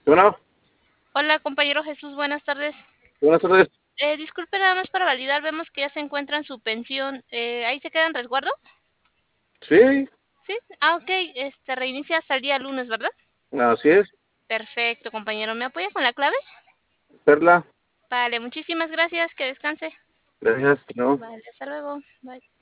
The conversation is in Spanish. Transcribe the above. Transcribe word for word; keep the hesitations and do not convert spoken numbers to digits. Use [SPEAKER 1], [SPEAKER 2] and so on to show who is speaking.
[SPEAKER 1] Bueno,
[SPEAKER 2] Hola, compañero Jesús, buenas tardes.
[SPEAKER 1] buenas tardes.
[SPEAKER 2] Eh, disculpe, nada más para validar, vemos que ya se encuentra en su pensión. Eh, ¿ahí se queda en resguardo?
[SPEAKER 1] Sí,
[SPEAKER 2] Sí. Ah, ok. Este reinicia hasta el día lunes, ¿verdad?
[SPEAKER 1] así es.
[SPEAKER 2] Perfecto, compañero. ¿Me apoya con la clave?
[SPEAKER 1] Perla,
[SPEAKER 2] Vale, muchísimas gracias. Que descanse.
[SPEAKER 1] gracias. No.
[SPEAKER 2] Vale, hasta luego. Bye.